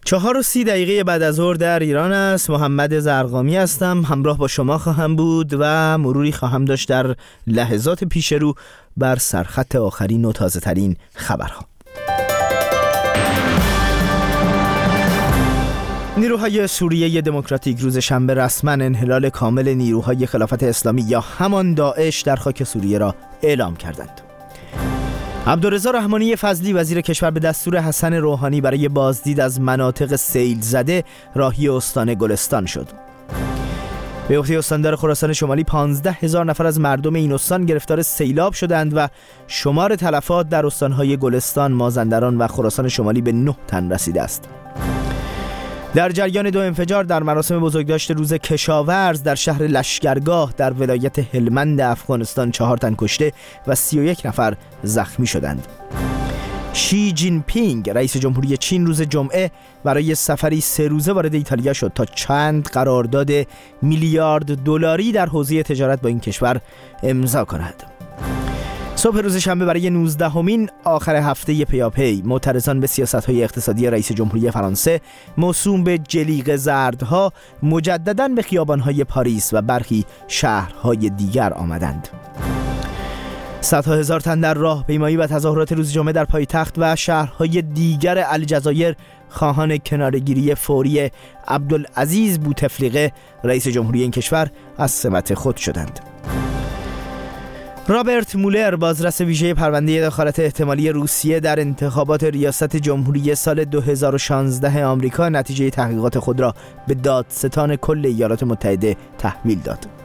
4:30 بعد از ظهر در ایران است. محمد زرقامی هستم، همراه با شما خواهم بود و مروری خواهم داشت در لحظات پیش رو بر سرخط آخرین و تازه ترین خبرها. نیروهای سوریه دموکراتیک روز شنبه رسما انحلال کامل نیروهای خلافت اسلامی یا همان داعش در خاک سوریه را اعلام کردند. عبدالرضا رحمانی فضلی وزیر کشور به دستور حسن روحانی برای بازدید از مناطق سیل زده راهی استان گلستان شد. به گفته استاندار خراسان شمالی 15,000 نفر از مردم این استان گرفتار سیلاب شدند و شمار تلفات در استانهای گلستان، مازندران و خراسان شمالی به 9 تن رسیده است. در جریان 2 انفجار در مراسم بزرگداشت روز کشاورز در شهر لشکرگاه در ولایت هلمند افغانستان 4 تن کشته و 31 نفر زخمی شدند. شی جین پینگ رئیس جمهوری چین روز جمعه برای سفری 3 روزه وارد ایتالیا شد تا چند قرارداد میلیارد دلاری در حوزه تجارت با این کشور امضا کند. صبح روز شنبه برای 19مین آخر هفته پیاپی معترضان به سیاست‌های اقتصادی رئیس جمهوری فرانسه موسوم به جلیقه زردها مجدداً به خیابان‌های پاریس و برخی شهرهای دیگر آمدند. صدها هزار تن در راهپیمایی و تظاهرات روز جمعه در پایتخت و شهرهای دیگر الجزایر خواهان کناره‌گیری فوری عبدالعزیز بوتفلیقه رئیس جمهوری این کشور از سمت خود شدند. رابرت مولر بازرس ویژه پرونده دخالت احتمالی روسیه در انتخابات ریاست جمهوری سال 2016 آمریکا نتیجه تحقیقات خود را به دادستان کل ایالات متحده تحویل داد.